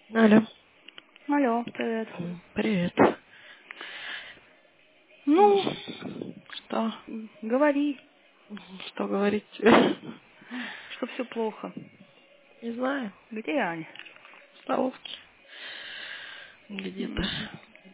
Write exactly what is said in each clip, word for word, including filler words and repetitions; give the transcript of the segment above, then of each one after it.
Алло. Алло, привет. М, Привет. Ну, М, Что? говори, Что говорить тебе? что все плохо. Не знаю. Где Аня? В столовке. Где-то. Мгм.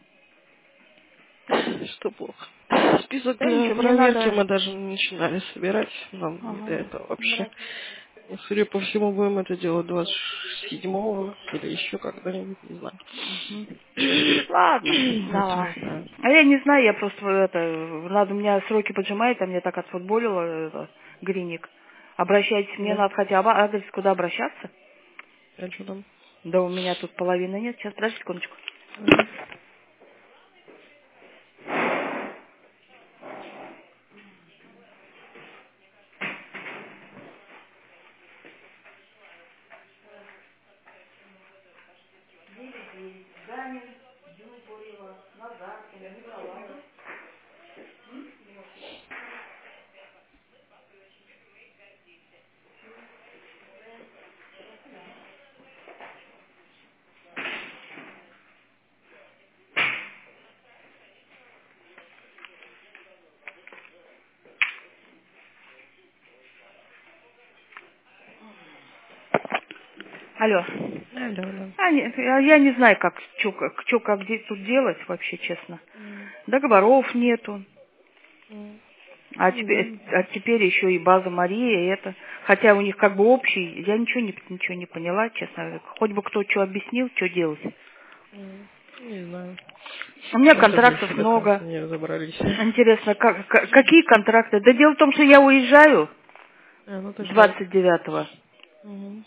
Что плохо? Список Да для ничего, мне проверки надо... мы даже не начинали собирать. Нам не до Ага, этого вообще. брать. И, судя по всему, будем это делать двадцать седьмого или еще когда-нибудь, не знаю. Мгм. Ладно, Вот не давай. знаю. А я не знаю, я просто это... Надо, у меня сроки поджимает, а мне так отфутболило это, Гриник. Обращайтесь, мне Да? надо хотя бы адрес, куда обращаться. А что там? Да у меня тут половины нет. Сейчас, подожди секундочку. Ага. Алло. Алло, да. А, не- я я не знаю, как, что, как, чё, как где тут делать вообще, честно. М, Договоров нету. м. А Не теперь, знаю. а теперь еще и база Мария, и это. Хотя у них как бы общий, я ничего не, ничего не поняла, честно. Хоть бы кто что объяснил, что делать. М, Не знаю. У меня Мы тоже еще контрактов до конца много. не разобрались. Интересно, как, как- какие контракты? Да дело в том, что я уезжаю А, ну ты ж да. двадцать девятого. Мгм.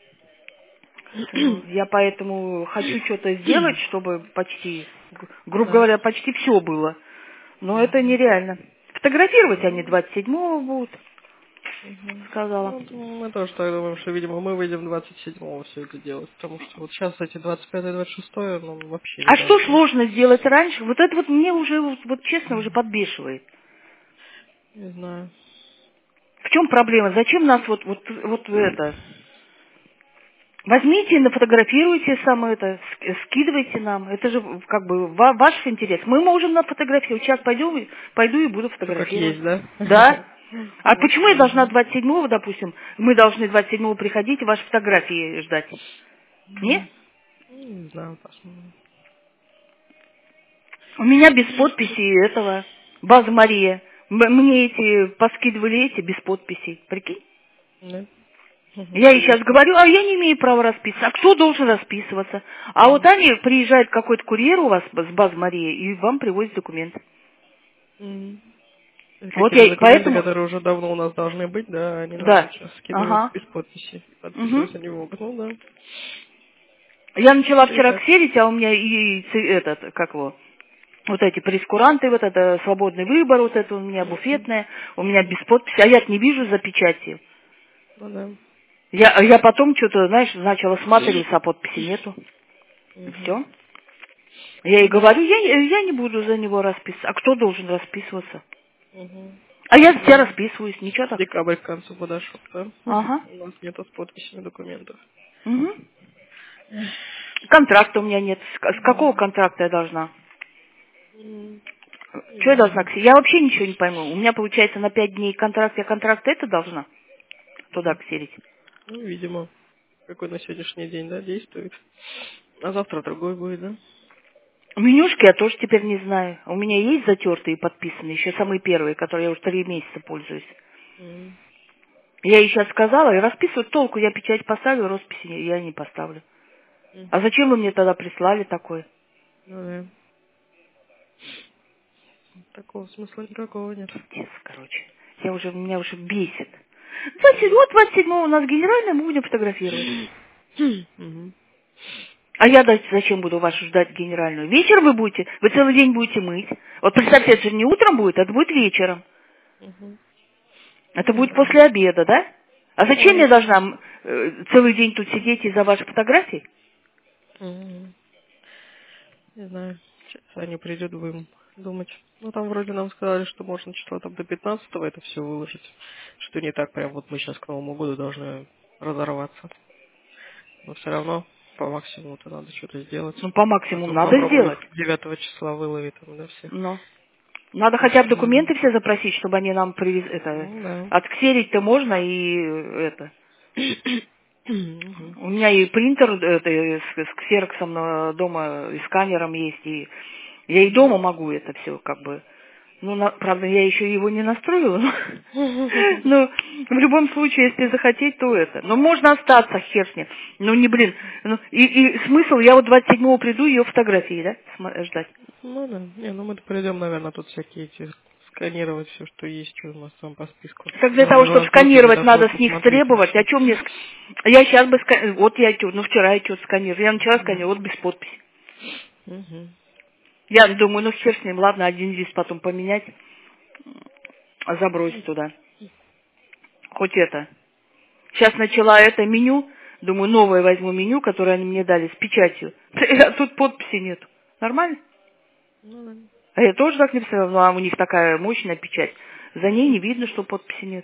Я поэтому хочу что-то сделать, чтобы почти, гру- Ну грубо да. говоря, почти все было. Но это Мгм. нереально. Фотографировать они Ну, двадцать седьмого будут, мгм. сказала. Ну, вот мы тоже так думаем, что, видимо, мы выйдем двадцать седьмого все это делать. Потому что вот сейчас эти двадцать пятое двадцать шестое нам вообще не А что должны. сложно сделать раньше? Вот это вот мне уже, вот, вот честно, уже подбешивает. Не знаю. В чем проблема? Зачем нас вот, вот, вот это? Возьмите, нафотографируйте самое это, ск- скидывайте нам. Это же как бы ва- ваш интерес. Мы можем нафотографировать. Сейчас пойдем, и- пойду и буду Все как фотографировать. есть, да? Да? А почему я Вообще, должна ага. двадцать седьмого, допустим, мы должны двадцать седьмого приходить и ваши фотографии ждать? Нет? Мгм. Не знаю, посмотрим. У меня без подписи этого, база Мария. М- Мне эти поскидывали эти без подписей. Прикинь? Да? Мгм. Я ей сейчас Интересно. говорю, а я не имею права расписываться. А кто должен расписываться? А вот Мгм. они, приезжает какой-то курьер у вас с базы Марии, и вам привозит документы. Мгм. Это Вот какие-то я документы, поэтому, которые уже давно у нас должны быть, да, они нам да, сейчас скидывают ага, без подписи. угу. Подписываться не могут. Ну да. Я начала Все и вчера так. ксерить, а у меня и ц- этот, как его, вот эти прескуранты, вот это свободный выбор, вот это у меня Мгм. буфетная, у меня без подписи, а я не вижу за печатью. Ну да. Я, я потом что-то, знаешь, начала смотреть, а подписи нету. И Мгм. все. Я ей Ну да. говорю, я, я не буду за него расписываться. А кто должен расписываться? Мгм. А я за тебя Да. расписываюсь, ничего так. Декабрь к концу подошел, да? Ага. У нас нету с подписями документов. Угу. Контракта у меня нет. С, ка- с какого Мгм. контракта я должна? М, Что Не я должна? знаю. ксе- Я вообще ничего не пойму. У меня получается на пять дней контракт, я контракт это должна туда ксерить. Ну, видимо, какой на сегодняшний день, да, действует. А завтра другой будет, да? Менюшки я тоже теперь не знаю. У меня есть затертые и подписанные, еще самые первые, которые я уже три месяца пользуюсь. М, Я ей сейчас сказала, и расписывать толку, я печать поставлю, росписи я не поставлю. А мгм. зачем вы мне тогда прислали такое? Ну да. Такого смысла никакого нет. Пиздец, короче. Я уже, меня уже бесит. двадцать седьмого, вот двадцать седьмого у нас генеральная, мы будем фотографировать. Мгм. А я дальше зачем буду вашу ждать генеральную? Вечером вы будете, вы целый день будете мыть. Вот представьте, это же не утром будет, это будет вечером. Мгм. Это Не будет знаю. после обеда, да? А зачем Да. я должна м, э, целый день тут сидеть из-за ваших фотографий? Мгм. Не знаю. Сейчас они придет, будем думать. Ну, там вроде нам сказали, что можно число там до пятнадцатого это все выложить. Что не так прям вот мы сейчас к Новому году должны разорваться. Но все равно. по максимуму-то надо что-то сделать. Ну, по А максимуму то надо попробую сделать. их девятого числа выловить там, да, всех. Ну. Надо хотя бы Посмотрим. документы все запросить, чтобы они нам привезли. Это, Ну, да. отксерить-то можно и это. Мгм. У меня и принтер это, с, с ксероксом э, дома, и сканером есть, и я и дома могу это все как бы. Ну, на- правда, я еще его не настроила, но, но в любом случае, если захотеть, то это. Но можно остаться, хер с ним. Ну, не, блин. Ну, и, и смысл, я вот двадцать седьмого приду, ее фотографии, да, см- ждать. Ну да. Не, ну мы придем, наверное, тут всякие эти сканировать все, что есть, что у нас там по списку. Так для того, Главное, чтобы глаз долго сканировать, надо медофон с них посмотреть и требовать. все. О чем мне... ск- Я сейчас бы... ска- Вот я, чё- ну, вчера я что-то сканировала. Я начала сканировать, вот без подписи. Угу. Я думаю, ну, хер с ним, ладно, один лист потом поменять, а забросить туда. Хоть это. Сейчас начала это меню. Думаю, новое возьму меню, которое они мне дали, с печатью. А тут подписи нет. Нормально? Ну да. А я тоже так не представляла. Ну, а у них такая мощная печать. За ней не видно, что подписи нет.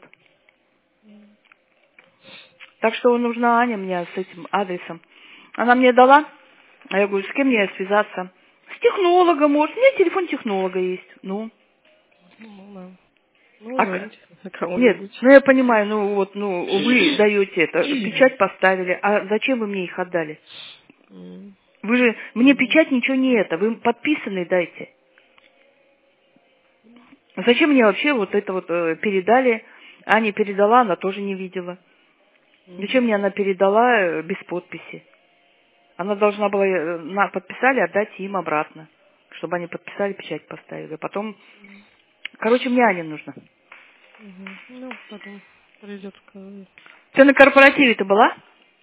Так что нужна Аня мне с этим адресом. Она мне дала, а я говорю, с кем мне связаться? С технологом, может. У меня телефон технолога есть. Ну, Ну да. Ну, а к- звоните нет, кому-нибудь. ну я понимаю, ну вот, ну вы даете это, печать поставили, а зачем вы мне их отдали? М. Вы же, мне Ну, печать ничего не это, вы подписанный дайте. Зачем мне вообще вот это вот э, передали? Аня передала, она тоже не видела. Зачем мгм. мне она передала э, без подписи? Она должна была, э, на, подписали, отдать им обратно, чтобы они подписали, печать поставили. Потом, короче, мне Аня нужна. Мгм. Ну, потом придет сказать. Ты на корпоративе ты была?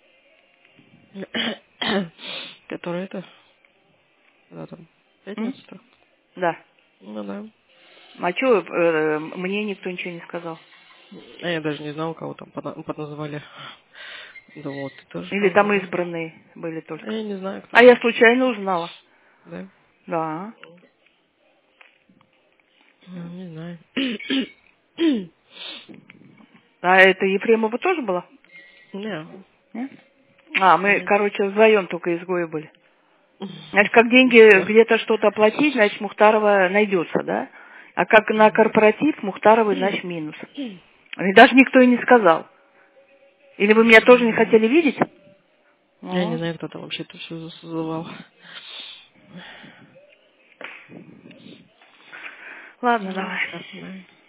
Который это, когда там, М? пятница-то? Да. Ну да. А что, мне никто ничего не сказал? А я даже не знал, кого там подна- подназвали. Да вот, ты тоже Или кого-то там знал. избранные были А только? я не знаю, кто А я там. случайно узнала. Да? Да. Ну, не знаю. А это Ефремова тоже была? Не. Нет? А, мы, Нет. короче, вдвоем только изгои были. Значит, как деньги Все. где-то что-то оплатить, значит, Мухтарова найдется, да? А как на корпоратив, Мухтаровой, значит, минус. И даже никто и не сказал. Или вы меня тоже не хотели видеть? Я не О, знаю, кто там вообще это все засылал. ладно, Ну, давай. так, да.